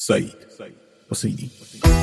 سعید حسینی.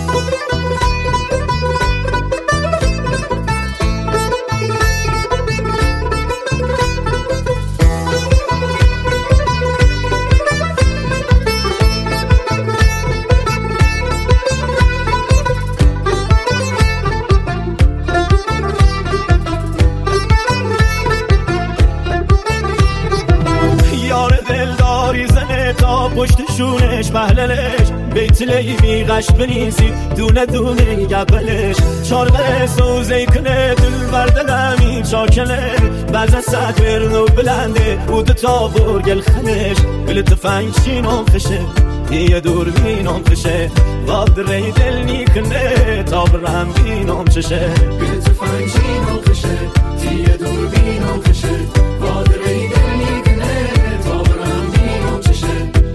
پشت شونش محللش بیت لیوی قشت بنیسید دونه دونه گبلش چارقه سوزه کنه دل بردلمی چاکنه بعضا ساعت برنو بلنده بود تا برگل خنش گل تفنگ چینم خشه یه دور بینم خشه واد ری دل نیکنه تا برم بینم چشه گل تفنگ چینم خشه یه دور بینم خشه واد ری دل نیکنه تا برم بینم چشه.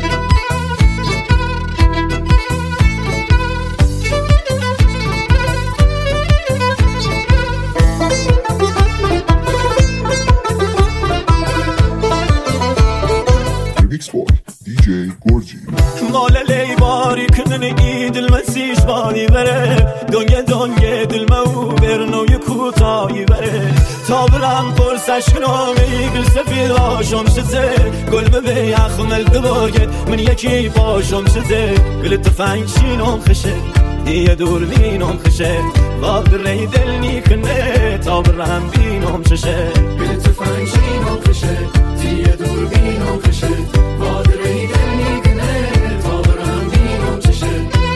DJ گرجی مال لی باری کنن اید المسیش بانی بره دنگه دل مو برنوی کوتاهی بره تا برم پرسش کنم ای گل سفید باشم شده گل به یخمل دباگه من یکی باشم شده گل تفنگ چینم خشه یه دور بینم خشه واد ری دل نیکنه تا برم بینم چشه گل تفنگ چینم خشه یه دور بینم خشه واد ری دل نیکنه تا برم بینم چشه.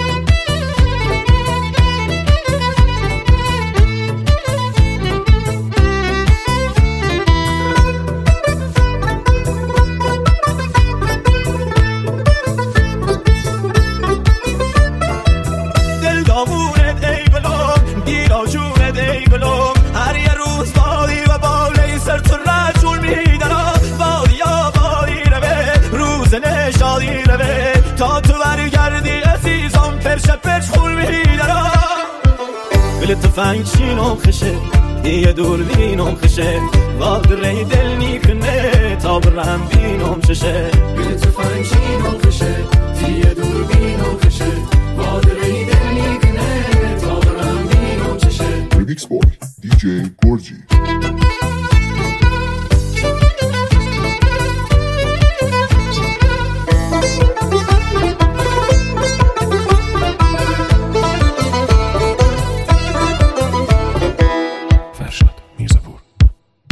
دل دامونت ای گلم گیرا جونت ای گلم هر یه روز بادی و بالی سر تو رجول میدنم بادیا بادی روز نشادی روه تا تو برگردی عزیزم پرش خول میدارم گل تفنگ چینم خشه یه دور بینم خشه واد ری دل نیکنه تا برم بینم چشه گل تفنگ چینم خشه یه دور بینم خشه واد ری دل نیکنه تا برم بینم چشه. Remix Boy DJ گرجی